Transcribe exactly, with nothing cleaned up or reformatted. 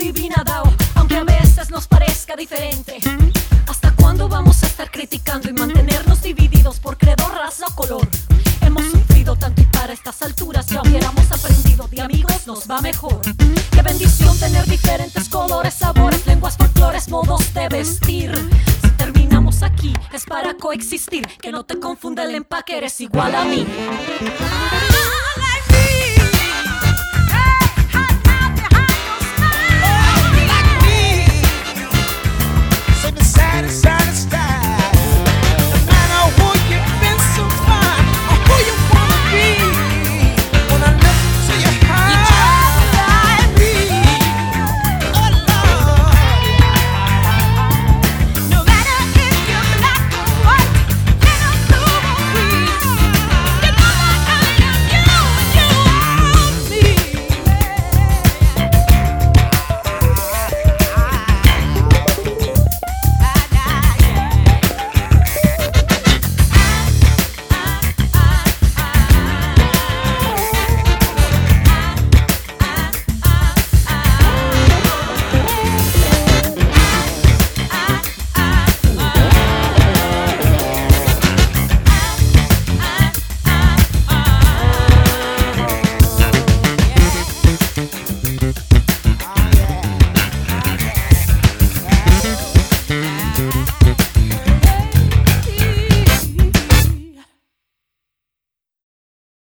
divina Dao, aunque a veces nos parezca diferente. ¿Hasta cuándo vamos a estar criticando y mantenernos divididos por credo, raza o color? Hemos sufrido tanto y para estas alturas ya hubiéramos aprendido, de amigos nos va mejor. Qué bendición tener diferentes colores, sabores, lenguas, folclores, modos de vestir. Si terminamos aquí es para coexistir, que no te confunda el empaque, eres igual a mí.